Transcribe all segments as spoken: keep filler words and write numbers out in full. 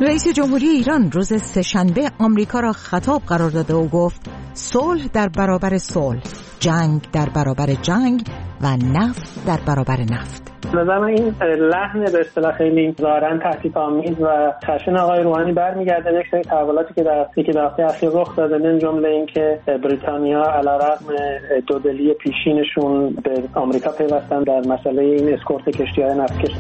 رئیس جمهوری ایران روز سه‌شنبه آمریکا را خطاب قرار داده و گفت صلح در برابر صلح، جنگ در برابر جنگ و نفت در برابر نفت. نظرم این لحن به اصطلاح خیلی ظاهراً تهدیدآمیز و خشن آقای روحانی برمیگرده به یک سری تحولاتی که در یکی دو هفته اخیر رخ داده، من جمله اینکه بریتانیا علیرغم دودلی پیشینشون به آمریکا پیوستن در مسئله این اسکورت کشتی‌های نفتکش.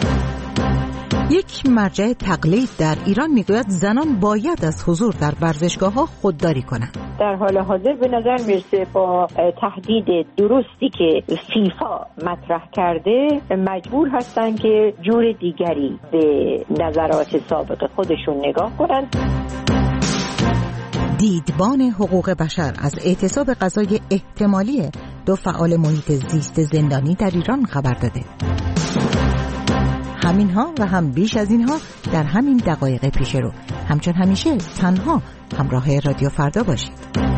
یک مرجع تقلید در ایران میگوید زنان باید از حضور در ورزشگاه‌ها خودداری کنند. در حال حاضر به نظر میرسه با تهدید درستی که فیفا مطرح کرده مجبور هستن که جور دیگری به نظرات سابق خودشون نگاه کنند. دیدبان حقوق بشر از اعتصاب غذای احتمالی دو فعال محیط زیست زندانی در ایران خبر داده. همینها و هم بیش از اینها در همین دقایق پیش رو. همچون همیشه تنها همراه رادیو فردا باشید.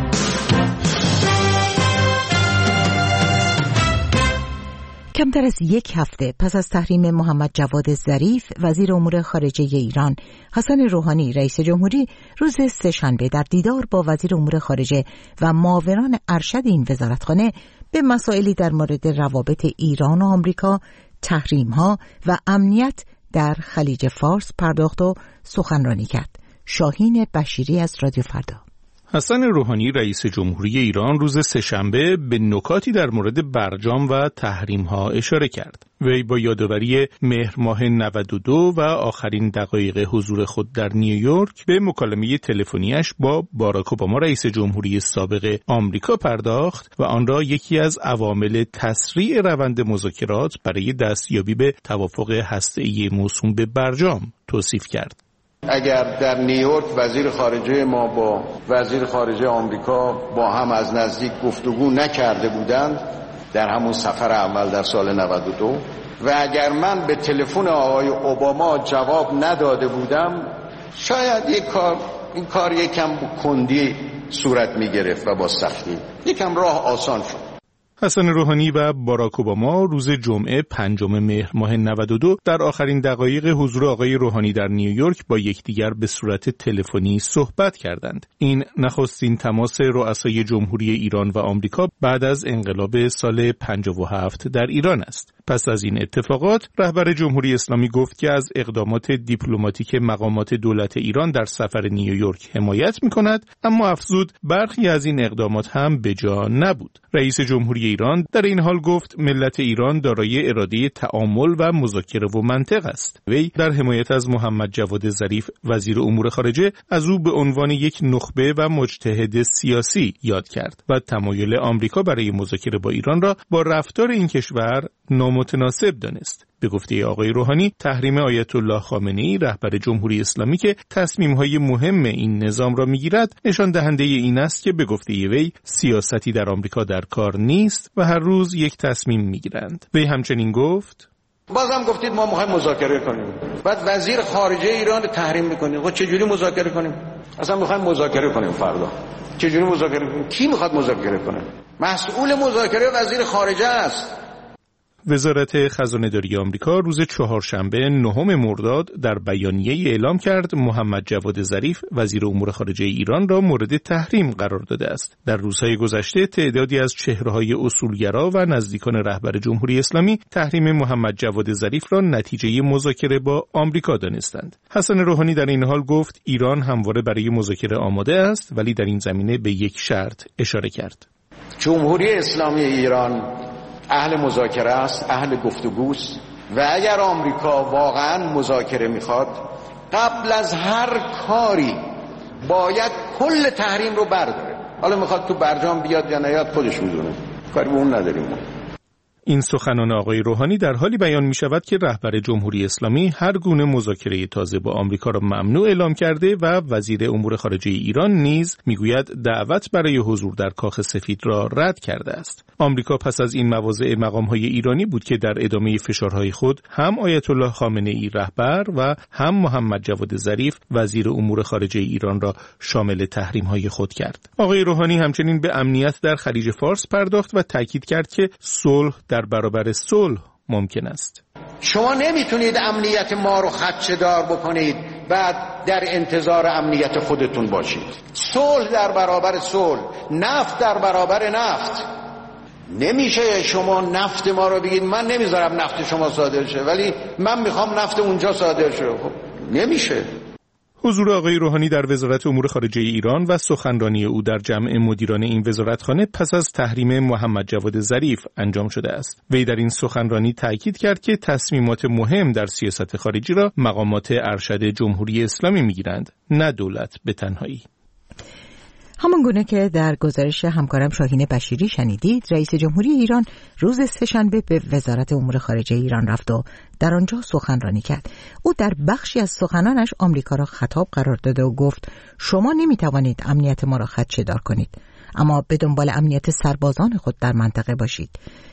کمتر از یک هفته پس از تحریم محمد جواد ظریف وزیر امور خارجه ایران، حسن روحانی رئیس جمهوری روز سه‌شنبه در دیدار با وزیر امور خارجه و معاونان ارشد این وزارتخانه به مسائلی در مورد روابط ایران و آمریکا، تحریم‌ها و امنیت در خلیج فارس پرداخت و سخنرانی کرد. شاهین بشیری از رادیو فردا. حسن روحانی رئیس جمهوری ایران روز سه‌شنبه به نکاتی در مورد برجام و تحریم‌ها اشاره کرد. وی با یادآوری مهر ماه نود و دو و آخرین دقایق حضور خود در نیویورک به مکالمه تلفنیش با باراک اوباما رئیس جمهوری سابق آمریکا پرداخت و آن را یکی از عوامل تسریع روند مذاکرات برای دستیابی به توافق هسته‌ای موسوم به برجام توصیف کرد. اگر در نیویورک وزیر خارجه ما با وزیر خارجه آمریکا با هم از نزدیک گفتگو نکرده بودند در همون سفر اول در سال نود و دو و اگر من به تلفن آقای اوباما جواب نداده بودم، شاید یک کار این کار یکم کندی صورت می گرفت و با سختی یکم راه آسان شد. حسن روحانی و باراک اوباما روز جمعه پنجم مهر ماه نود و دو در آخرین دقایق حضور آقای روحانی در نیویورک با یکدیگر به صورت تلفنی صحبت کردند. این نخستین تماس رؤسای جمهوری ایران و آمریکا بعد از انقلاب سال پنجاه و هفت در ایران است. پس از این اتفاقات رهبر جمهوری اسلامی گفت که از اقدامات دیپلماتیک مقامات دولت ایران در سفر نیویورک حمایت می‌کند، اما افزود برخی از این اقدامات هم به جا نبود. رئیس جمهوری ایران در این حال گفت ملت ایران دارای اراده تعامل و مذاکره و منطق است. وی در حمایت از محمد جواد ظریف وزیر امور خارجه از او به عنوان یک نخبه و مجتهد سیاسی یاد کرد و تمایل آمریکا برای مذاکره با ایران را با رفتار این کشور نامتناسب دانست. به گفته آقای روحانی، تحریم آیت الله خامنه‌ای رهبر جمهوری اسلامی که تصمیم‌های مهم این نظام را می‌گیرد، نشان دهنده این است که به گفته وی سیاستی در آمریکا در کار نیست و هر روز یک تصمیم می‌گیرند. وی همچنین گفت: بازم گفتید ما می‌خوایم مذاکره کنیم، بعد وزیر خارجه ایران رو تحریم می‌کنیم. خب چه جوری مذاکره کنیم؟ اصلا می‌خوایم مذاکره کنیم فردا. چه جوری مذاکره کنیم؟ کی می‌خواد مذاکره کنه؟ مسئول مذاکره وزیر خارجه است. وزارت خزانه‌داری آمریکا روز چهارشنبه نهم مرداد در بیانیه‌ای اعلام کرد محمد جواد ظریف وزیر امور خارجه ایران را مورد تحریم قرار داده است. در روزهای گذشته تعدادی از چهره‌های اصولگرا و نزدیکان رهبر جمهوری اسلامی تحریم محمد جواد ظریف را نتیجه مذاکره با آمریکا دانستند. حسن روحانی در این حال گفت ایران همواره برای مذاکره آماده است، ولی در این زمینه به یک شرط اشاره کرد. جمهوری اسلامی ایران اهل مذاکره است، اهل گفتگوست و اگر آمریکا واقعا مذاکره میخواد قبل از هر کاری باید کل تحریم رو برداره. حالا میخواد تو برجام بیاد یا نیاد خودش میدونه، کاری به اون نداریم. این سخنان آقای روحانی در حالی بیان می شود که رهبر جمهوری اسلامی هر گونه مذاکره تازه با آمریکا را ممنوع اعلام کرده و وزیر امور خارجه ایران نیز میگوید دعوت برای حضور در کاخ سفید را رد کرده است. آمریکا پس از این مواضع مقام‌های ایرانی بود که در ادامه فشارهای خود هم آیت الله خامنه‌ای رهبر و هم محمد جواد ظریف وزیر امور خارجه ایران را شامل تحریم‌های خود کرد. آقای روحانی همچنین به امنیت در خلیج فارس پرداخت و تاکید کرد که صلح در برابر صلح ممکن است. شما نمیتونید امنیت ما رو خدشه‌دار بکنید بعد در انتظار امنیت خودتون باشید. صلح در برابر صلح، نفت در برابر نفت. نمیشه شما نفت ما رو بگید من نمیذارم نفت شما صادر شه ولی من میخوام نفت اونجا صادر شه. خب نمیشه. حضور آقای روحانی در وزارت امور خارجه ایران و سخنرانی او در جمع مدیران این وزارتخانه پس از تحریم محمد جواد ظریف انجام شده است. وی در این سخنرانی تاکید کرد که تصمیمات مهم در سیاست خارجی را مقامات ارشد جمهوری اسلامی میگیرند، نه دولت به تنهایی. همان گونه که در گزارش همکارم شاهین بشیری شنیدید، رئیس جمهوری ایران روز سه‌شنبه به وزارت امور خارجه ایران رفت و در آنجا سخنرانی کرد. او در بخشی از سخنانش آمریکا را خطاب قرار داده و گفت شما نمیتوانید امنیت ما را خدشه‌دار کنید، اما به دنبال امنیت سربازان خود در منطقه باشید.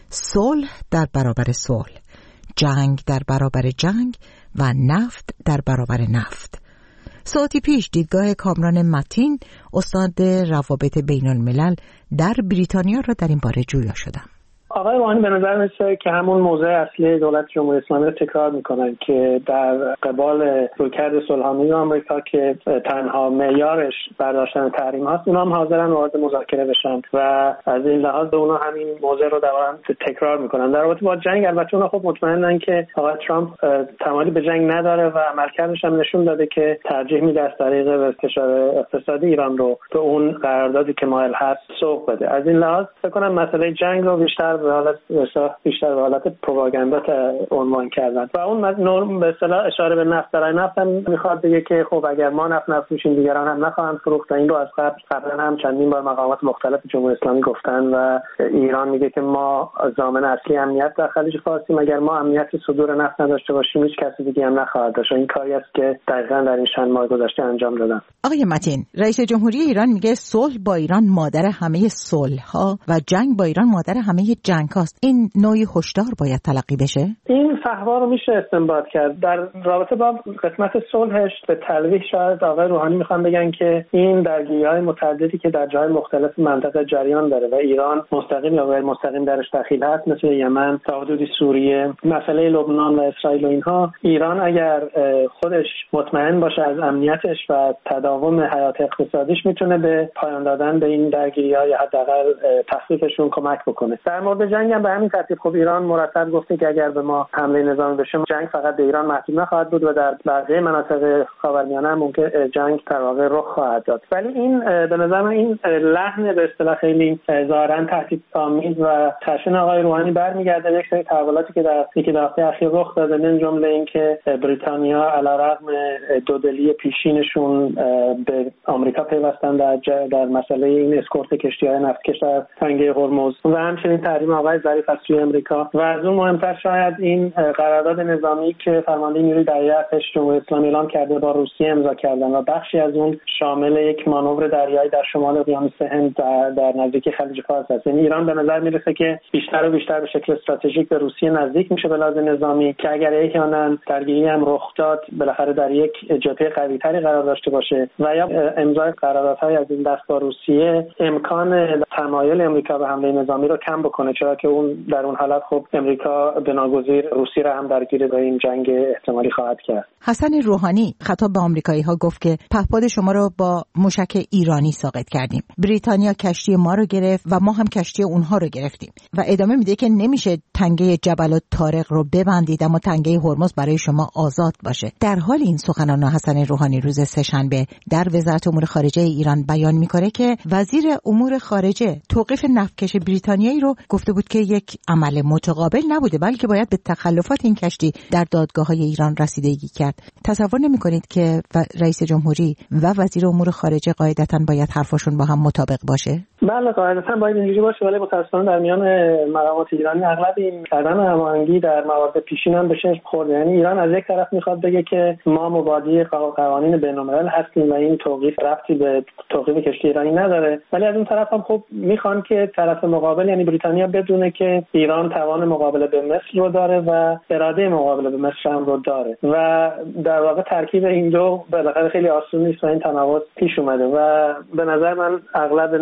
صلح در برابر صلح، جنگ در برابر جنگ و نفت در برابر نفت. ساعتی پیش دیدگاه کامران متین، استاد روابط بین الملل در بریتانیا را در این باره جویا شدم. آقای روحانی به نظر میسه که همون موضع اصلی دولت جمهوری اسلامی رو تکرار میکنن که در قبال رویکرد صلح‌آمیز آمریکا که تنها معیارش برداشتن تحریم هاست، اونا هم حاضرن وارد مذاکره بشن و از این لحاظ اونا همین موضع رو دوباره تکرار میکنن. در رابطه با جنگ البته اونا خب مطمئنن که آقای ترامپ تمایلی به جنگ نداره و عملکردش هم نشون داده که ترجیح میده از طریق استشار اقتصادی ایران رو به اون قراردادی که مایل هست سوق بده. از این لحاظ فکر کنم مسئله جنگ رو بیشتر به حالت بیشتر به حالت پروپاگاندا عنوان کردن و اون نرم به اصطلاح اشاره به نفت در نفت هم میخواد بگه که خب اگر ما نفت نفروشیم دیگران هم نخواهند فروخت. این رو از قبل قبلا هم چندین بار مقامات مختلف جمهوری اسلامی گفتن و ایران میگه که ما ضامن اصلی امنیت در خلیج فارسیم، اگر ما امنیت صدور نفت نداشته باشیم هیچ کسی دیگه هم نخواهد داشت. این کاری است که دقیقاً در این چند ماه گذشته انجام دادن. آقای متین، رئیس جمهوری ایران میگه صلح با ایران مادر همه صلح‌ها و جنگ با ایران مادر همه جنگ‌ها. این نوعی هشدار باید تلقی بشه؟ این فحوا رو میشه استنباط کرد. در رابطه با قسمت صلحش به تلویح شاید آقای روحانی میخوان بگن که این درگیری‌های متعددی که در جای مختلف منطقه جریان داره و ایران مستقیم یا غیر مستقیم درش دخیل هست، مثل یمن، تا حدود سوریه، مسئله لبنان و اسرائیل و اینها، ایران اگر خودش مطمئن باشه از امنیتش و تداوم حیات اقتصادیش میتونه به پایان دادن به این درگیری‌ها یا حداقل تخفیفشون کمک بکنه. در مورد جنگ هم به همین ترتیب خب ایران مرتب گفته که اگر به ما حمله نظامی بشه جنگ فقط به ایران محدود نخواهد بود و در بقیه مناطق خاورمیانه هم ممکن جنگ در واقع رخ خواهد داد. ولی این به نظر من این لحن به اصطلاح خیلی ظاهرا تهدیدآمیز و خشن آقای روحانی برمیگرده یک سری تحولاتی که در یک هفته اخیر رخ داده، من جمله اینکه بریتانیا علیرغم دودلی پیشینشون به آمریکا پیوستن در در مسئله این اسکورت کشتی‌های نفتکش در تنگه هرمز و همچنین تحریم آقای ظریف از سوی امریکا و از اون مهمتر شاید این قرارداد نظامی که فرمانده نیروی دریایی ارتش جمهوری اسلامی اعلام کرده با روسیه امضا کردن و بخشی از اون شامل یک مانور دریایی در شمال اقیانوس هند در, در نزدیکی خلیج فارس است. یعنی ایران به نظر میرسه که بیشتر و بیشتر به شکل استراتژیک به روسیه نزدیک میشه به لحاظ نظامی که اگر احیانا درگیری هم رخ داد بالاخره در یک جبهه قوی‌تری قرار داشته باشه و یا امضای قراردادهای از این دست با روسیه امکان تمایل امریکا به حمله نظامی رو کم بکنه، چرا که اون در اون حالت خب امریکا بناگزیر روسیه را هم درگیر به این جنگ احتمالی خواهد کرد. حسن روحانی خطاب به آمریکایی‌ها گفت که پهپاد شما رو با موشک ایرانی ساقط کردیم. بریتانیا کشتی ما رو گرفت و ما هم کشتی اونها رو گرفتیم. و ادامه میده که نمیشه تنگه جبل الطارق رو ببندید اما تنگه هرمز برای شما آزاد باشه. در حال این سخنان حسن روحانی روز سه‌شنبه در وزارت امور خارجه ایران بیان میکنه که وزیر امور خارجه توقیف نفتکش بریتانیایی رو گفته بود که یک عمل متقابل نبوده بلکه باید به تخلفات این کشتی در دادگاه‌های ایران رسیدگی کرد. تصور نمی‌کنید که رئیس جمهوری و وزیر امور خارجه قاعدتاً باید حرفشون با هم مطابق باشه؟ بله قاعدتاً باید اینجوری باشه، ولی متأسفانه در میان مقامات ایرانی اغلب این عدم هماهنگی در موارد پیشین هم به چشم خورده. یعنی ایران از یک طرف میخواد بگه که ما مبادی قوانین بین‌الملل هستیم و این توقیف ربطی به توقیف کشتی ایرانی نداره، ولی از اون طرف هم خب میخوان که طرف مقابل یعنی بریتانیا بدونه که ایران توان مقابله به مصر رو داره و اراده مقابله به مصر هم رو داره و در واقع ترکیب این دو بالاخره خیلی آسون نیست و این تناقض پیش اومده و به نظر من اغلب ناظرین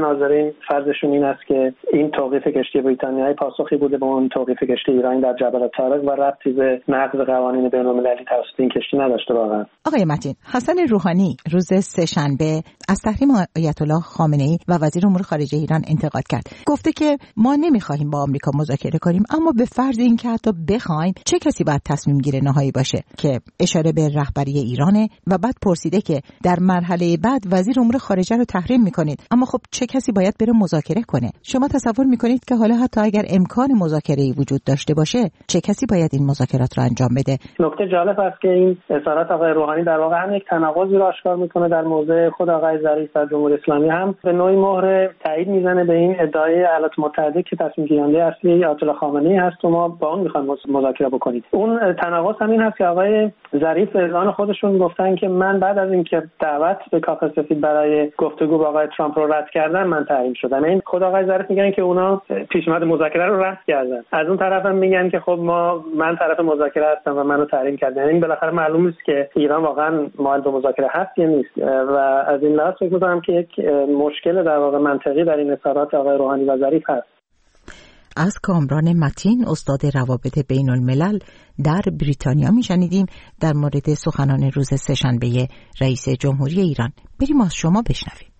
روحانی فرضشون این است که این توقیف کشتی بریتانیایی پاسخی بوده به اون توقیف کشتی ایرانی در جبل طارق و ربطی به نقض قوانین بین‌المللی توسط این کشتی نداشته. واقعا آقای متین، حسن روحانی روز سه‌شنبه از تحریم آیت الله خامنه‌ای و وزیر امور خارجه ایران انتقاد کرد. گفته که ما نمی‌خوایم با آمریکا مذاکره کنیم، اما به فرض اینکه حتی بخوایم چه کسی باید تصمیم گیره نهایی باشه، که اشاره به رهبری ایرانه. و بعد پرسیده که در مرحله بعد وزیر امور خارجه رو تحریم می‌کنید، اما خب چه کسی باید بره مذاکره کنه؟ شما تصور می‌کنید که حالا حتی اگر امکان مذاکره‌ای وجود داشته باشه، چه کسی باید این مذاکرات رو انجام بده؟ نکته جالب است که این اظهارات آقای روحانی در واقع هم یک تناقضی رو آشکار می‌کنه در موضع خود آقای ظریف و جمهوری اسلامی، هم به نوعی مهر تایید میزنه به این ادعای ایالات متحده که تصمیم گیرنده اصلی آیت الله خامنه‌ای هست و ما با اون می‌خوایم مذاکره بکنید. اون تناقض هم این هست که آقای ظریف به اعلان خودشون گفتن که من بعد از اینکه دعوت به کاخ سفید برای گفتگو با آقای ترامپ رو رد کردن من تحریم شدم. این خود آقای ظریف میگن که اونا پیشنهاد مذاکره رو رد کردن. از اون طرف هم میگن که خب ما من طرف مذاکره هستم و منو تحریم کردن. این بالاخره معلوم نیست که ایران واقعا مایل به مذاکره هست یا نیست و از این لحاظ فکر می‌کنم که یک مشکل در واقع منطقی در این اظهارات آقای روحانی و ظریف هست. از کامران متین، استاد روابط بین الملل در بریتانیا میشنیدیم در مورد سخنان روز سه‌شنبه رئیس جمهوری ایران. بریم از شما بشنویم.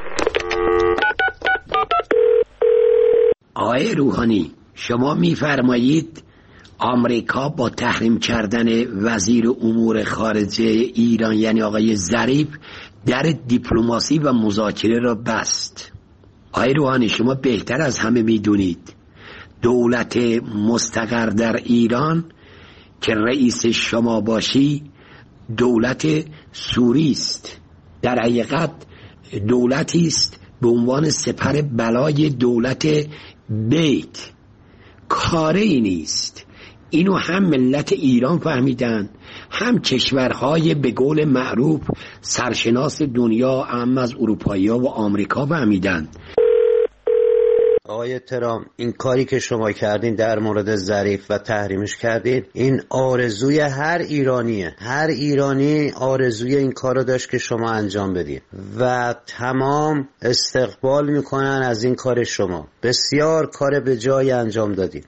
آقای روحانی، شما میفرمایید آمریکا با تحریم کردن وزیر امور خارجه ایران یعنی آقای ظریف در دیپلماسی و مذاکره را بست. آقای روحانی، شما بهتر از همه میدونید دولت مستقر در ایران که رئیس شما باشی دولت سوری است. در حقیقت دولتی است به عنوان سپر بلای دولت بیت. کاری نیست. اینو هم ملت ایران فهمیدن، هم کشورهای به قول معروف سرشناس دنیا، هم از اروپایی‌ها و آمریکا فهمیدن. آقای ترامپ، این کاری که شما کردین در مورد ظریف و تحریمش کردین، این آرزوی هر ایرانیه. هر ایرانی آرزوی این کارو داشت که شما انجام بدین و تمام استقبال میکنن از این کار شما. بسیار کار به جای انجام دادین.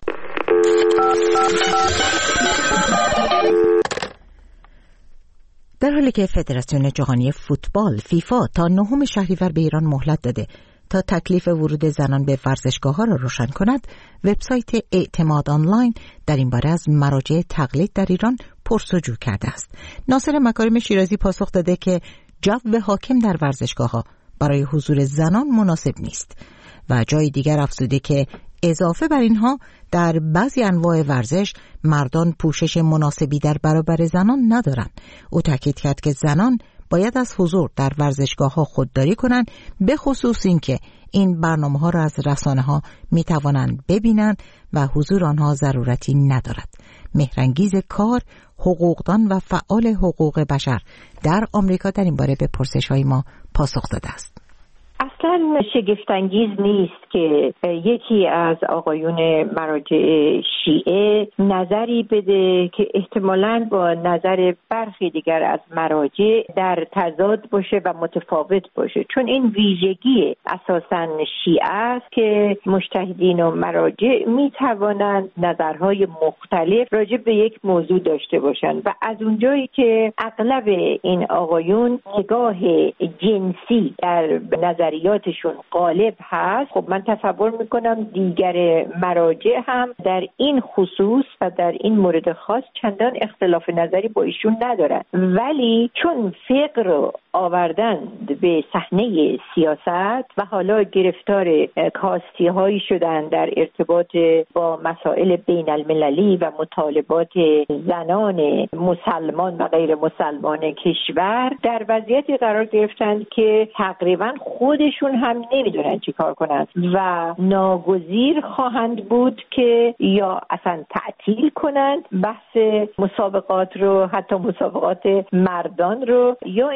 در حالی که فدراسیون جهانی فوتبال فیفا تا نهم شهریور به ایران مهلت داده تا تکلیف ورود زنان به ورزشگاه‌ها را روشن کند، وبسایت اعتماد آنلاین در این باره از مراجع تقلید در ایران پرسجو کرده است. ناصر مکارم شیرازی پاسخ داده که جو حاکم در ورزشگاه‌ها برای حضور زنان مناسب نیست و جای دیگر افزوده که اضافه بر اینها در بعضی انواع ورزش مردان پوشش مناسبی در برابر زنان ندارند. او تاکید کرد که زنان باید از حضور در ورزشگاه‌ها خودداری کنند، به خصوص اینکه این برنامه‌ها را از رسانه‌ها می‌توانند ببینند و حضور آنها ضرورتی ندارد. مهرانگیز کار، حقوقدان و فعال حقوق بشر در آمریکا در این باره به پرسش‌های ما پاسخ داده است. اصلا شگفت‌انگیز نیست که یکی از آقایون مراجع شیعه نظری بده که احتمالاً با نظر برخی دیگر از مراجع در تضاد باشه و متفاوت باشه، چون این ویژگی اساساً شیعه است که مجتهدین و مراجع می توانند نظرهای مختلف راجع به یک موضوع داشته باشند و از اونجایی که اغلب این آقایون نگاه جنسی در نظر نظریاتشون غالب هست، خب من تصور میکنم دیگر مراجع هم در این خصوص و در این مورد خاص چندان اختلاف نظری با ایشون ندارن، ولی چون فقه رو آوردن به صحنه سیاست و حالا گرفتار کاستی هایی شدن در ارتباط با مسائل بین المللی و مطالبات زنان مسلمان و غیر مسلمان کشور، در وضعیتی قرار گرفتن که تقریبا خودشون هم نمیدونن چی کار کنند و ناگزیر خواهند بود که یا اصلا تعطیل کنند بحث مسابقات رو، حتی مسابقات مردان رو، یا اینکه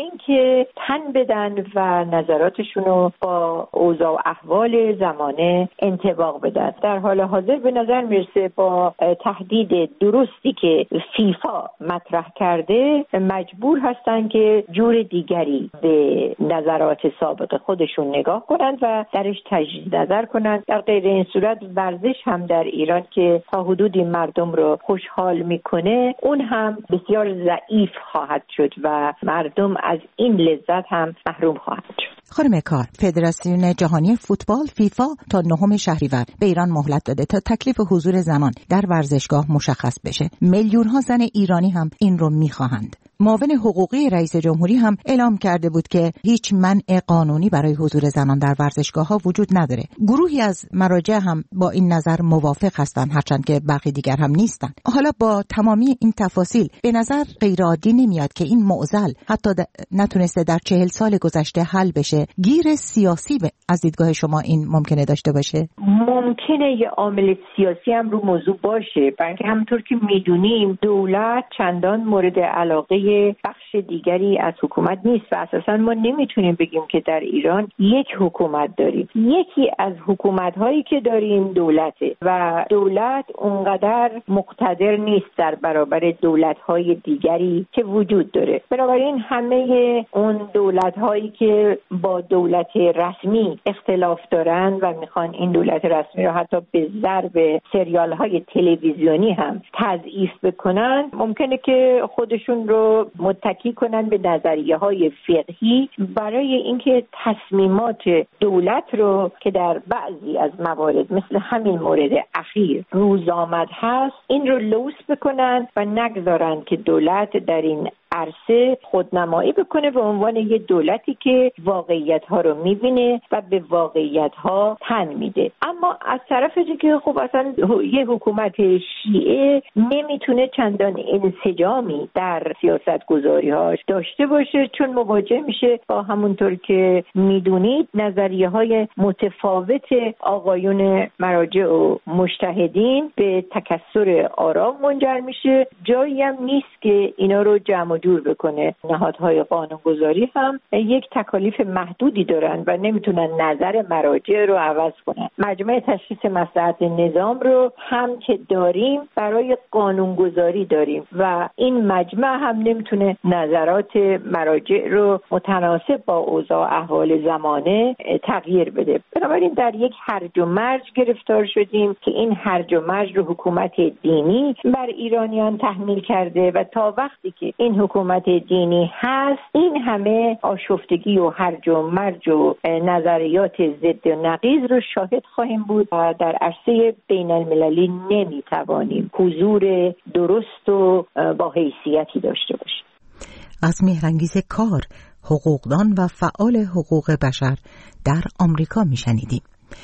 که تن بدن و نظراتشون رو با اوضاع و احوال زمانه انطباق بدن. در حال حاضر به نظر میرسه با تهدید درستی که فیفا مطرح کرده مجبور هستن که جور دیگری به نظرات سابق خودشون نگاه کنند و درش تجدید نظر کنند. در غیر این صورت ورزش هم در ایران که تا حدودی مردم رو خوشحال میکنه اون هم بسیار ضعیف خواهد شد و مردم از این لذت هم محروم خواهد شد. خانم کار، فدراسیون جهانی فوتبال فیفا تا نهم شهریور به ایران مهلت داده تا تکلیف حضور زنان در ورزشگاه مشخص بشه. میلیون ها زن ایرانی هم این رو میخواهند. معاون حقوقی رئیس جمهوری هم اعلام کرده بود که هیچ منع قانونی برای حضور زنان در ورزشگاه‌ها وجود نداره. گروهی از مراجع هم با این نظر موافق هستند، هرچند که برخی دیگر هم نیستن. حالا با تمامی این تفاصیل به نظر غیرعادی نمیاد که این معضل حتی نتونسته در چهل سال گذشته حل بشه. گیر سیاسی به از دیدگاه شما این ممکنه داشته باشه؟ ممکنه یه عامل سیاسی هم رو موضوع باشه، برای همونطور که میدونیم دولت چندان مورد علاقه بخش دیگری از حکومت نیست و اساسا ما نمیتونیم بگیم که در ایران یک حکومت داریم. یکی از حکومت‌هایی که داریم دولته و دولت اونقدر مقتدر نیست در برابر دولت‌های دیگری که وجود داره. بنابراین همه اون دولت‌هایی که با دولت رسمی اختلاف دارن و میخوان این دولت رسمی رو حتی به ضرب سریال‌های تلویزیونی هم تضعیف بکنن، ممکنه که خودشون رو متکی کنن به نظریه‌های فقهی برای اینکه تصمیمات دولت رو که در بعضی از موارد مثل همین مورد اخیر روز آمد هست این رو لوث بکنن و نگذارن که دولت در این عرصه خودنمایی بکنه به عنوان یه دولتی که واقعیت‌ها رو می‌بینه و به واقعیت‌ها تن میده. اما از طرف دیگه خب اصلا یه حکومت شیعه نمیتونه چندان انسجامی در سیاست‌گذاری‌هاش داشته باشه چون مواجه میشه با همونطور که میدونید نظریه‌های متفاوت آقایون مراجع و مجتهدین به تکثر آرا منجر میشه. جایی هم نیست که اینا رو جمع جور بکنه. نهادهای قانونگذاری هم یک تکالیف محدودی دارن و نمیتونن نظر مراجع رو عوض کنن. مجمع تشخیص مصلحت نظام رو هم که داریم برای قانونگذاری داریم و این مجمع هم نمیتونه نظرات مراجع رو متناسب با اوضاع احوال زمانه تغییر بده. بنابراین در یک هرج و مرج گرفتار شدیم که این هرج و مرج رو حکومت دینی بر ایرانیان تحمیل کرده و تا وقتی که این حکومت دینی هست این همه آشفتگی و هرج و مرج و نظریات ضد و نقیض رو شاهد خواهیم بود و در عرصه بین المللی نمیتوانیم حضور درست و با حیثیتی داشته باشیم. از مهرانگیز کار، حقوقدان و فعال حقوق بشر در آمریکا میشنیدیم.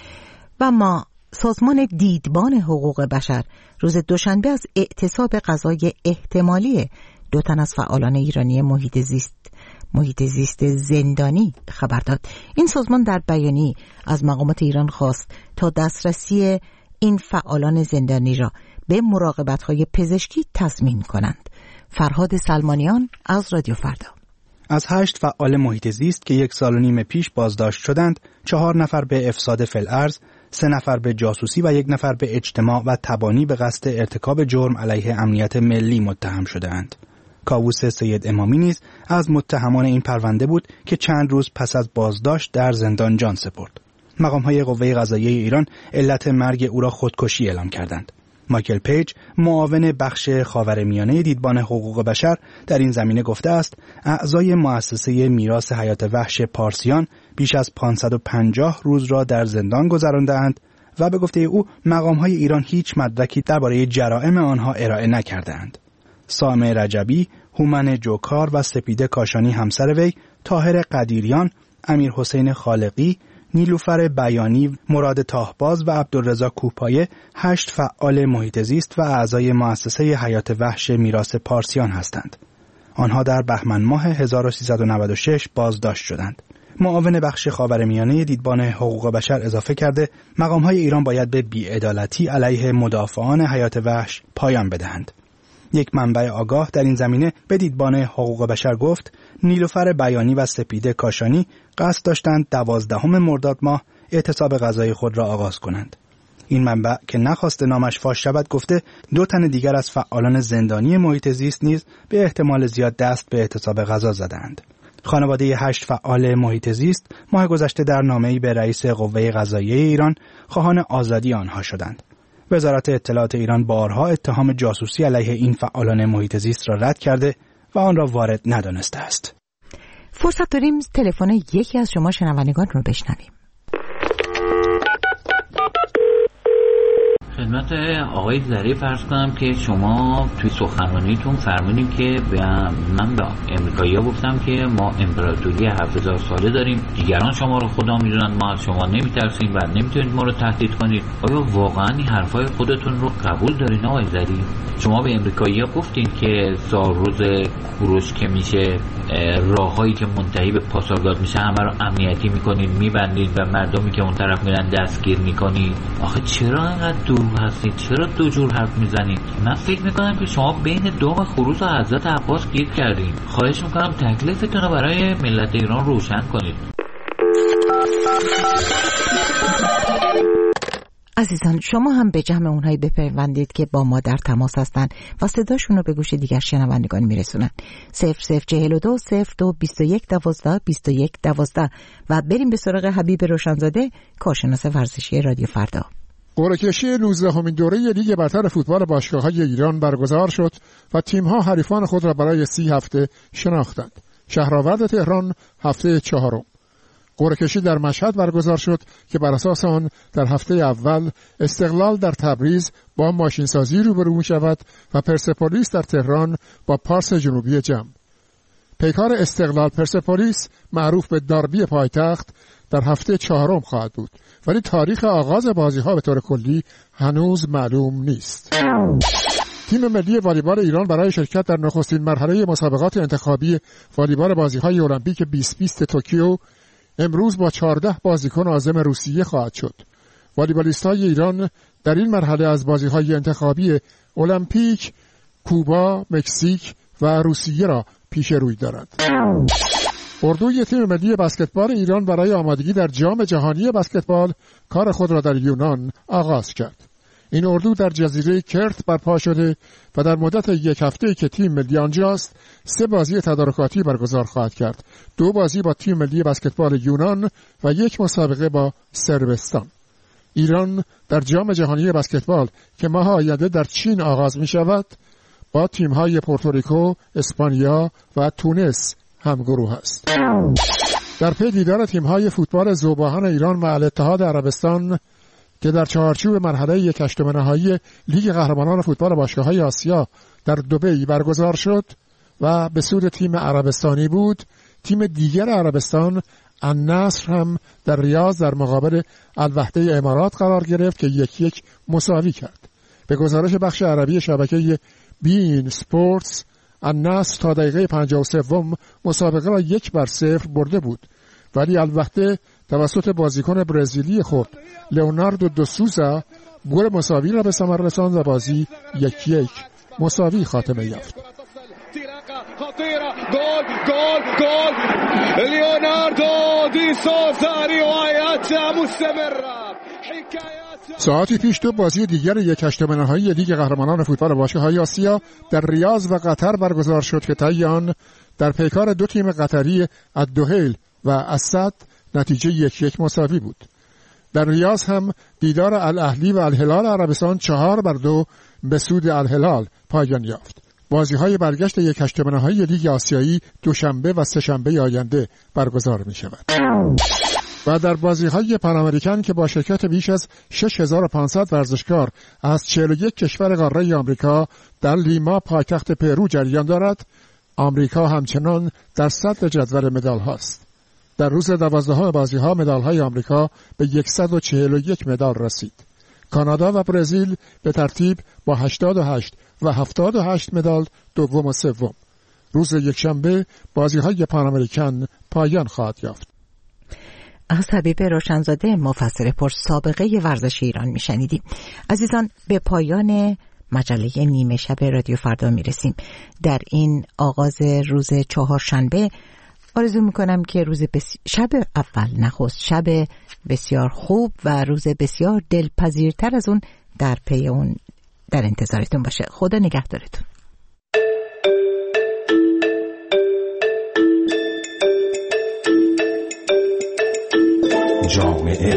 و ما سازمان دیدبان حقوق بشر روز دوشنبه از اعتصاب قضای احتمالی دو تن از فعالان ایرانی محیط زیست محیط زیست زندانی خبر داد. این سازمان در بیانیه از مقامات ایران خواست تا دسترسی این فعالان زندانی را به مراقبت‌های پزشکی تضمین کنند. فرهاد سلمانیان از رادیو فردا. از هشت فعال محیط زیست که یک سال و نیم پیش بازداشت شدند، چهار نفر به افساد فی‌الارض، سه نفر به جاسوسی و یک نفر به اجتماع و تبانی به قصد ارتکاب جرم علیه امنیت ملی متهم شده‌اند. کاووس سید امامی نیز از متهمان این پرونده بود که چند روز پس از بازداشت در زندان جان سپرد. مقام‌های قوه قضاییه ایران علت مرگ او را خودکشی اعلام کردند. مایکل پیج، معاون بخش خاورمیانه دیدبان حقوق بشر، در این زمینه گفته است اعضای مؤسسه میراث حیات وحش پارسیان بیش از پانصد و پنجاه روز را در زندان گذرانده‌اند و به گفته او مقام‌های ایران هیچ مدرکی درباره جرائم آنها ارائه نکرده‌اند. سامع رجبی، هومن جوکار و سپیده کاشانی همسر وی، طاهر قدیریان، امیر حسین خالقی، نیلوفر بیانی، مراد تاهباز و عبدالرضا کوپایه هشت فعال محیط زیست و اعضای مؤسسه حیات وحش میراث پارسیان هستند. آنها در بهمن ماه هزار و سیصد و نود و شش بازداشت شدند. معاون بخش خاورمیانه دیدبان حقوق بشر اضافه کرده مقام‌های ایران باید به بی‌عدالتی علیه مدافعان حیات وحش پایان بدهند. یک منبع آگاه در این زمینه به دیدبان حقوق بشر گفت نیلوفر بیانی و سپیده کاشانی قصد داشتند دوازدهم مرداد ماه اعتصاب غذایی خود را آغاز کنند. این منبع که نخواست نامش فاش شود گفته دو تن دیگر از فعالان زندانی محیط زیست نیز به احتمال زیاد دست به اعتصاب غذا زدند. خانواده هشت فعال محیط زیست ماه گذشته در نامه‌ای به رئیس قوه قضاییه ایران خواهان آزادی آنها شدند. وزارت اطلاعات ایران بارها اتهام جاسوسی علیه این فعالان محیط زیست را رد کرده و آن را وارد ندانسته است. فرصت داریم تلفن یکی از شما شنوندگان رو بشنویم. خدمت آقای ظریف عرض کنم که شما توی سخنرانیتون فرمودین که من به امریکایی‌ها گفتم که ما امپراتوری هفت هزار ساله داریم، دیگران شما رو خدا میدونن، ما از شما نمیترسیم و نمیتونید ما رو تهدید کنید. آیا واقعا این حرفای خودتون رو قبول دارین آقای ظریف؟ شما به امریکایی‌ها گفتین که زاروز کوروش که میشه راههایی که منتهی به پاسارگاد میشه همه رو امنیتی میکنین، میبندین و مردمی که اون طرف میرن دستگیر میکنین. آخه چرا انقدر دور هستید؟ چرا دو جور حرف میزنید؟ من فکر میکنم که شما بین دام خروس و حضرت عباس گیر کردین. خواهش میکنم تکلیفتون رو برای ملت ایران روشن کنید. عزیزان شما هم به جمع اونهایی بپیوندید که با ما در تماس هستند و صداشون رو به گوش دیگر شنوندگان میرسونن. صفر صفر چهل و دو صفر دو بیست و یک دوازده بیست و یک دوازده و بریم به سراغ حبیب روشنزاده، کارشناس ورزشی رادیو فردا. قرعه‌کشی نوزدهمین دوره لیگ برتر فوتبال باشگاه‌های ایران برگزار شد و تیم‌ها حریفان خود را برای سی هفته شناختند. شهرآورد تهران هفته چهارم. قرعه‌کشی در مشهد برگزار شد که بر اساس آن در هفته اول استقلال در تبریز با ماشینسازی روبرو می‌شود و پرسپولیس در تهران با پارس جنوبی جم. پیکار استقلال پرسپولیس معروف به داربی پایتخت در هفته چهارم خواهد بود، ولی تاریخ آغاز بازی‌ها به طور کلی هنوز معلوم نیست. تیم ملی والیبال ایران برای شرکت در نخستین مرحله مسابقات انتخابی والیبال بازی‌های المپیک بیست بیست توکیو امروز با چهارده بازیکن عازم روسیه خواهد شد. والیبالیست‌های ایران در این مرحله از بازی‌های انتخابی المپیک کوبا، مکزیک و روسیه را پیش روی دارند. اردوی تیم ملی بسکتبال ایران برای آمادگی در جام جهانی بسکتبال کار خود را در یونان آغاز کرد. این اردو در جزیره کرت برپا شده و در مدت یک هفته که تیم ملی آنجاست سه بازی تدارکاتی برگزار خواهد کرد. دو بازی با تیم ملی بسکتبال یونان و یک مسابقه با صربستان. ایران در جام جهانی بسکتبال که ماه آینده در چین آغاز می شود با تیم‌های پورتوریکو، اسپانیا و تونس همگروه است. در پی دیدار تیم‌های فوتبال ذوباهن ایران و الاتحاد عربستان که در چهارچوب مرحله یک هشتم نهایی لیگ قهرمانان فوتبال باشگاه‌های آسیا در دبی برگزار شد و به سود تیم عربستانی بود، تیم دیگر عربستان النصر هم در ریاض در مقابل الوحده امارات قرار گرفت که یک یک مساوی کرد. به گزارش بخش عربی شبکه بین سپورتس، النصر تا دقیقه پنجاه و سه مسابقه را یک بر صفر برده بود، ولی الوحده توسط بازیکن برزیلی خود لئوناردو دو سوزا گل مساوی را به ثمر رساند و بازی یک یک مساوی خاتمه یافت. خطيرة جول جول جول ليوناردو دي سوزا رواياتها مستمرة. ساعتی پیش دو بازی دیگر یک هشتم نهایی لیگ قهرمانان فوتبال باشگاه‌های آسیا در ریاض و قطر برگزار شد که طی آن در پیکار دو تیم قطری الدحیل و اسد نتیجه یک یک مساوی بود. در ریاض هم دیدار الاهلی و الهلال عربستان چهار بر دو به سود الهلال پایان یافت. بازی‌های برگشت یک هشتم نهایی لیگ آسیایی دوشنبه و سه‌شنبه آینده برگزار می‌شود. و در بازی‌های پن امریکن که با شرکت بیش از شش هزار و پانصد ورزشکار از چهل و یک کشور قاره آمریکا در لیما پایتخت پرو جریان دارد، آمریکا همچنان در صدر جدول مدال‌ها است. در روز دوازدهم بازی‌ها مدال‌های آمریکا به صد و چهل و یک مدال رسید. کانادا و برزیل به ترتیب با هشتاد و هشت و هفتاد و هشت مدال دوم و سوم. روز یکشنبه بازی‌های پن امریکن پایان خواهد یافت. از حبیب روشنزاده مفسر پر سابقه ورزش ایران میشنیدیم. عزیزان به پایان مجله نیمه شب رادیو فردا میرسیم. در این آغاز روز چهارشنبه آرزو میکنم که روز بس... شب اول نخست شب بسیار خوب و روز بسیار دلپذیرتر از اون در پی اون در انتظارتون باشه. خدا نگهدارتون. جامعه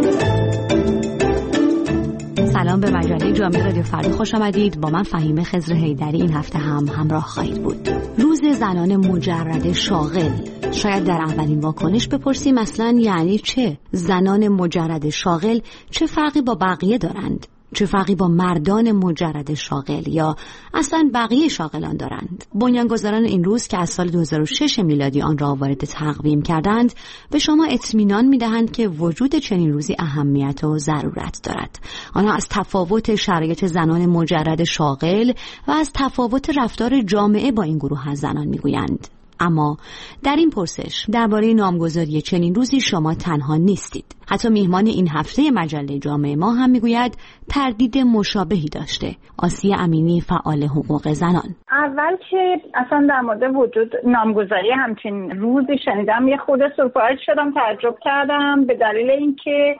سلام به مجله جامعه رادیو فردا خوش آمدید. با من فهیمه خضر حیدری این هفته هم همراه خواهید بود. روز زنان مجرد شاغل. شاید در اولین واکنش بپرسیم اصلا یعنی چه؟ زنان مجرد شاغل چه فرقی با بقیه دارند؟ چه فرقی با مردان مجرد شاغل یا اصلا بقیه شاغلان دارند؟ بنیانگذاران این روز که از سال دو هزار و شش میلادی آن را وارد تقویم کردند به شما اطمینان می‌دهند که وجود چنین روزی اهمیت و ضرورت دارد. آنها از تفاوت شرایط زنان مجرد شاغل و از تفاوت رفتار جامعه با این گروه از زنان میگویند. اما در این پرسش درباره نامگذاری چنین روزی شما تنها نیستید. حتی میهمان این هفته مجله جامعه ما هم میگوید تردید مشابهی داشته. آسیه امینی فعال حقوق زنان. اول که اصلا در مورد وجود نامگذاری همچین روزی شنیدم یه خود سورپرایز شدم، تعجب کردم، به دلیل اینکه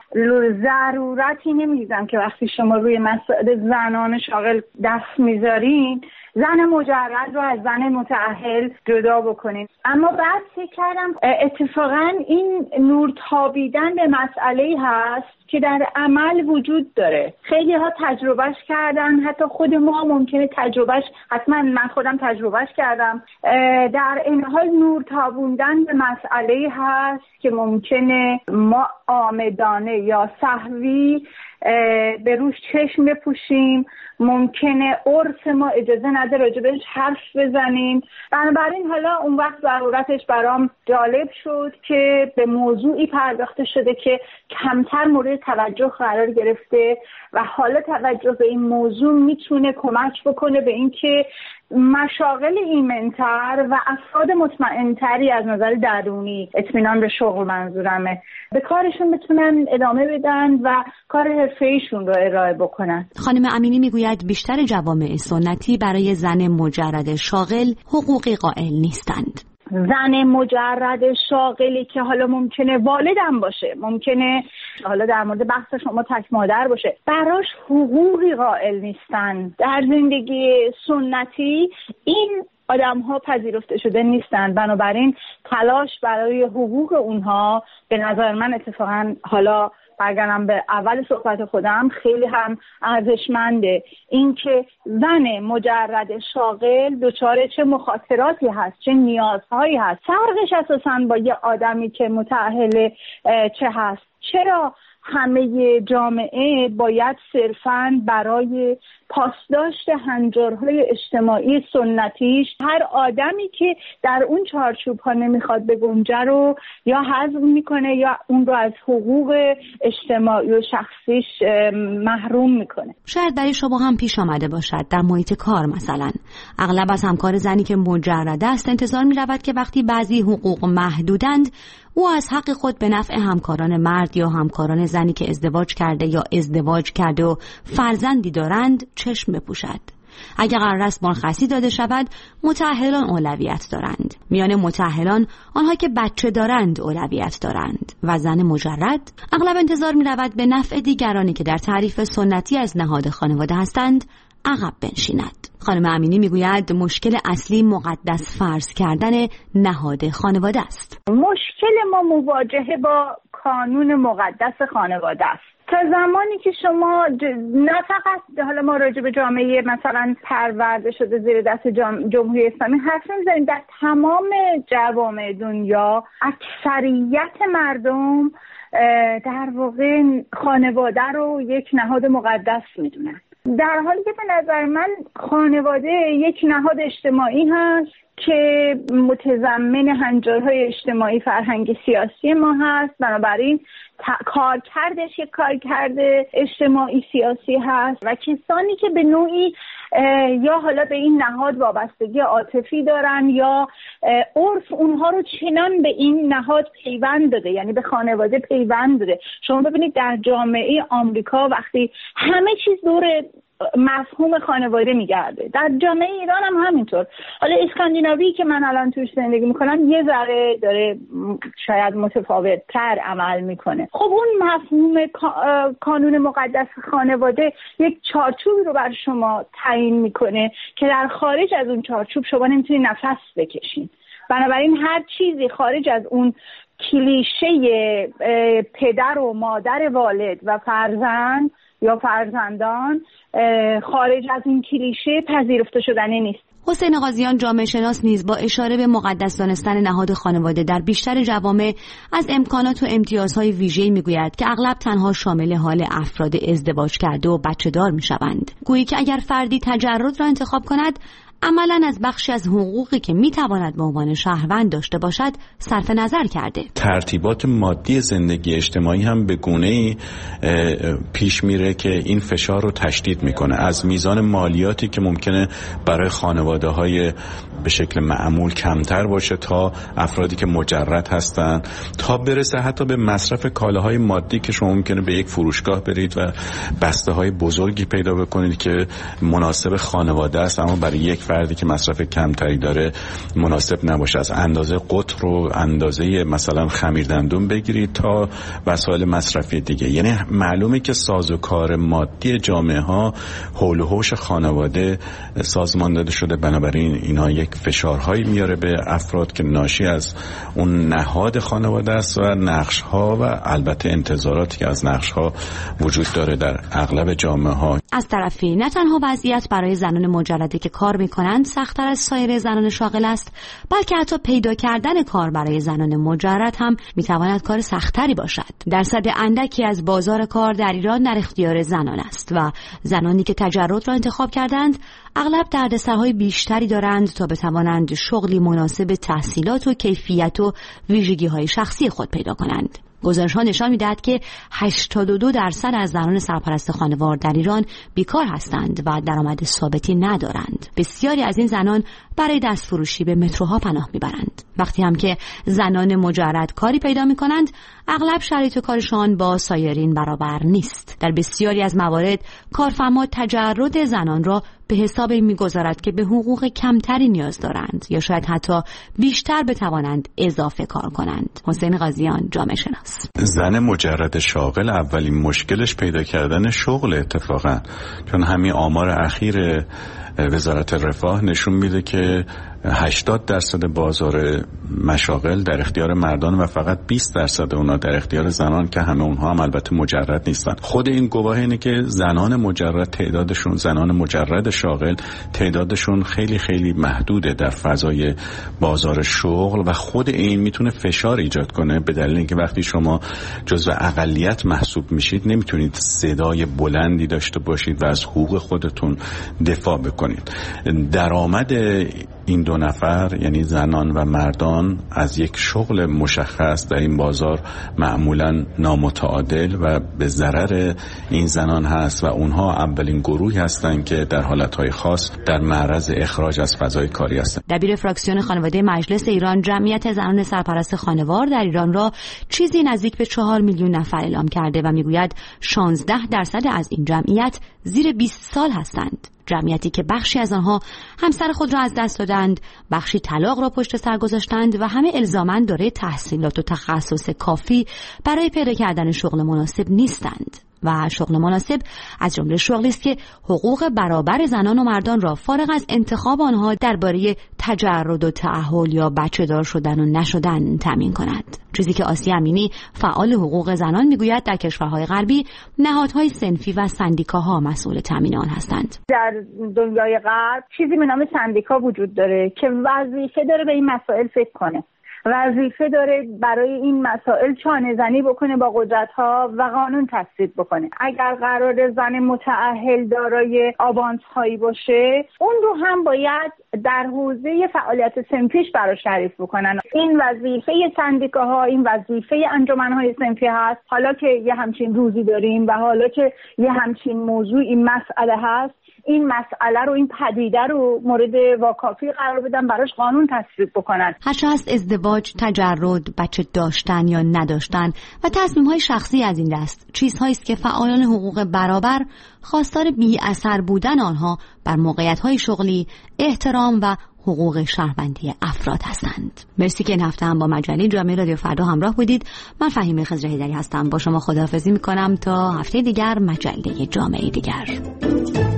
ضرورتی نمیدیدم که وقتی شما روی مسائل زنان شاغل دست میذارین زن مجرد رو از زن متأهل جدا بکنین. اما بعد فکر کردم اتفاقا این نور تابیدن به مسئله‌ای هست که در عمل وجود داره. خیلی ها تجربهش کردن، حتی خود ما ممکنه تجربهش، حتما من خودم تجربهش کردم. در این حال نور تابوندن به مسئله‌ای هست که ممکنه ما آمدانه یا سهوی به روش چشم بپوشیم، ممکنه عرف ما اجازه نده راجبش حرف بزنیم. بنابراین حالا اون وقت ضرورتش برام جالب شد که به موضوعی پرداخته شده که کمتر مورد توجه قرار گرفته و حالا توجه به این موضوع میتونه کمک بکنه به اینکه مشاغل ایمن‌تر و افراد مطمئن‌تری از نظر درونی، اطمینان به شغل منظورمه، به کارشون بتونن ادامه بدن و کار حرفه‌ایشون رو ارائه بکنن. خانم امینی میگوید بیشتر جوامع سنتی برای زن مجرد شاغل حقوقی قائل نیستند. زن مجرد شاغلی که حالا ممکنه والدم باشه، ممکنه حالا در مورد بحث شما تک مادر باشه، براش حقوقی قائل نیستن. در زندگی سنتی این آدم ها پذیرفته شده نیستن، بنابراین تلاش برای حقوق اونها به نظر من اتفاقا حالا برگردم به اول صحبت خودم خیلی هم ارزشمنده. اینکه زن مجرد شاغل دچار چه مخاطراتی هست، چه نیازهایی هست، فرقش اساساً با یه آدمی که متأهل چه هست. چرا همه جامعه باید صرفاً برای پاسداشت هنجارهای اجتماعی سنتیش هر آدمی که در اون چارچوب ها نمیخواد بگنجه رو یا حذف میکنه یا اون رو از حقوق اجتماعی و شخصیش محروم میکنه؟ شاید برای شما هم پیش آمده باشد در محیط کار مثلا اغلب از همکار زنی که مجرد است انتظار میرود که وقتی بعضی حقوق محدودند او از حق خود به نفع همکاران مرد یا همکاران زنی که ازدواج کرده یا ازدواج کرده و فرزندی دارند چشم بپوشد. اگر قرار است مرخصی داده شود متأهلان اولویت دارند. میان متأهلان آنها که بچه دارند اولویت دارند و زن مجرد اغلب انتظار می‌رود به نفع دیگرانی که در تعریف سنتی از نهاد خانواده هستند عقب بنشیند. خانم امینی میگوید مشکل اصلی مقدس فرض کردن نهاد خانواده است. مشکل ما مواجهه با کانون مقدس خانواده است. تا زمانی که شما ج... نه فقط حالا ما راجع به جامعه مثلا پرورده شده زیر دست جام... جمهوری اسلامی حرف نمی‌زنیم، در تمام جوامع دنیا اکثریت مردم در واقع خانواده رو یک نهاد مقدس میدونن، در حالی که به نظر من خانواده یک نهاد اجتماعی هست که متضمن هنجارهای اجتماعی فرهنگ سیاسی ما هست. بنابراین کار کردش یک کار کرده اجتماعی سیاسی هست و کسانی که به نوعی یا حالا به این نهاد وابستگی عاطفی دارن یا عرف اونها رو چنان به این نهاد پیوند داده، یعنی به خانواده پیوند داده. شما ببینید در جامعه آمریکا وقتی همه چیز دور مفهوم خانواده میگرده. در جامعه ایران هم همینطور. حالا اسکاندیناوی که من الان توش زندگی میکنم یه ذره داره شاید متفاوت تر عمل میکنه. خب اون مفهوم کانون مقدس خانواده یک چارچوبی رو بر شما تعیین میکنه که در خارج از اون چارچوب شما نمیتونی نفس بکشین. بنابراین هر چیزی خارج از اون کلیشه پدر و مادر والد و فرزند یا فرزندان خارج از این کلیشه پذیرفته شدنی نیست. حسین قاضیان جامعه شناس نیز با اشاره به مقدس دانستن نهاد خانواده در بیشتر جوامع از امکانات و امتیازهای ویژه‌ای میگوید که اغلب تنها شامل حال افراد ازدواج کرده و بچه‌دار میشوند. گویی که اگر فردی تجرد را انتخاب کند عملاً از بخشی از حقوقی که میتواند به عنوان شهروند داشته باشد صرف نظر کرده. ترتیبات مادی زندگی اجتماعی هم به گونه‌ای پیش میره که این فشار رو تشدید میکنه، از میزان مالیاتی که ممکنه برای خانواده‌های به شکل معمول کمتر باشه تا افرادی که مجرد هستن، تا برسه حتی به مصرف کالاهای مادی که شما ممکنه به یک فروشگاه برید و بسته‌های بزرگی پیدا بکنید که مناسب خانواده است اما برای یک فردی که مصرف کمتری داره مناسب نباشه. از اندازه قطر و اندازه مثلا خمیر دندون بگیرید تا وسایل مصرفی دیگه. یعنی معلومه که سازوکار مادی جامعه ها حول و حوش خانواده سازمان داده شده، بنابراین اینا یک فشارهایی میاره به افراد که ناشی از اون نهاد خانواده است و نقش‌ها و البته انتظاراتی که از نقش‌ها وجود داره در اغلب جامعه ها. از طرفی نه تنها وضعیت برای زنان مجرده که کار میکنند سخت‌تر از سایر زنان شاغل است، بلکه حتی پیدا کردن کار برای زنان مجرد هم میتواند کار سخت‌تری باشد. درصد اندکی از بازار کار در ایران در اختیار زنان است و زنانی که تجرد را انتخاب کردند اغلب دردسرهای بیشتری دارند تا بتوانند شغلی مناسب تحصیلات و کیفیت و ویژگی‌های شخصی خود پیدا کنند. گزارش‌ها نشان می‌دهد که هشتاد و دو درصد از زنان سرپرست خانوار در ایران بیکار هستند و درآمد ثابتی ندارند. بسیاری از این زنان برای دستفروشی به متروها پناه می‌برند. وقتی هم که زنان مجرد کاری پیدا می‌کنند، اغلب شرایط کارشان با سایرین برابر نیست. در بسیاری از موارد کارفرما تجرد زنان را به حساب این می‌گذارد که به حقوق کمتری نیاز دارند یا شاید حتی بیشتر بتوانند اضافه کار کنند. حسین قاضیان جامعه شناس: زن مجرد شاغل اولین مشکلش پیدا کردن شغل اتفاقا، چون همین آمار اخیر وزارت رفاه نشون میده که هشتاد درصد بازار مشاغل در اختیار مردان و فقط بیست درصد اونا در اختیار زنان که همه اونها هم البته مجرد نیستن. خود این گواه اینه که زنان مجرد تعدادشون، زنان مجرد شاغل تعدادشون خیلی خیلی محدوده در فضای بازار شغل و خود این میتونه فشار ایجاد کنه، به دلیل اینکه وقتی شما جزو اقلیت محسوب میشید نمیتونید صدای بلندی داشته باشید و از حقوق خودتون دفاع بکنید. درآمد این دو نفر یعنی زنان و مردان از یک شغل مشخص در این بازار معمولا نامتعادل و به ضرر این زنان هست و اونها اولین گروهی هستند که در حالتهای خاص در معرض اخراج از فضای کاری هستند. دبیر فراکسیون خانواده مجلس ایران جمعیت زنان سرپرست خانوار در ایران را چیزی نزدیک به چهار میلیون نفر اعلام کرده و میگوید شانزده درصد از این جمعیت زیر بیست سال هستند. جمعیتی که بخشی از آنها همسر خود را از دست دادند، بخشی طلاق را پشت سر گذاشتند و همه الزاماً دارای تحصیلات و تخصص کافی برای پیدا کردن شغل مناسب نیستند. و شغل مناسب از جمله شغلی است که حقوق برابر زنان و مردان را فارغ از انتخاب آنها درباره تجرد و تأهل یا بچه دار شدن و نشدن تامین کند. چیزی که آسیا امینی فعال حقوق زنان میگوید در کشورهای غربی نهادهای صنفی و سندیکاها مسئول تامین آن هستند. در دنیای غرب چیزی به نام سندیکا وجود داره که وظیفه داره به این مسائل فکر کنه، وظیفه داره برای این مسائل چانه زنی بکنه با قدرت‌ها و قانون تصویب بکنه. اگر قرار زن متأهل دارای آوانس هایی باشه، اون رو هم باید در حوزه فعالیت صنفیش براش تعریف بکنن. این وظیفه سندیکاها، این وظیفه انجمن‌های صنفی هست. حالا که یه همچین روزی داریم و حالا که یه همچین موضوع این مسئله هست، این مسئله رو، این پدیده رو مورد واکافی قرار بدن، براش قانون تصویب بکنن. هرچه هست ازدواج، تجرد، بچه داشتن یا نداشتن و تصمیم‌های شخصی از این دست چیزهایی است که فعالان حقوق برابر خواستار بی اثر بودن آنها بر موقعیت‌های شغلی، احترام و حقوق شهروندی افراد هستند. مرسی که این هفته هم با مجله جامعه رادیو فردا همراه بودید. من فهیمه خضر هیدری هستم. با شما خداحافظی می‌کنم تا هفته دیگر، مجله جامعه دیگر.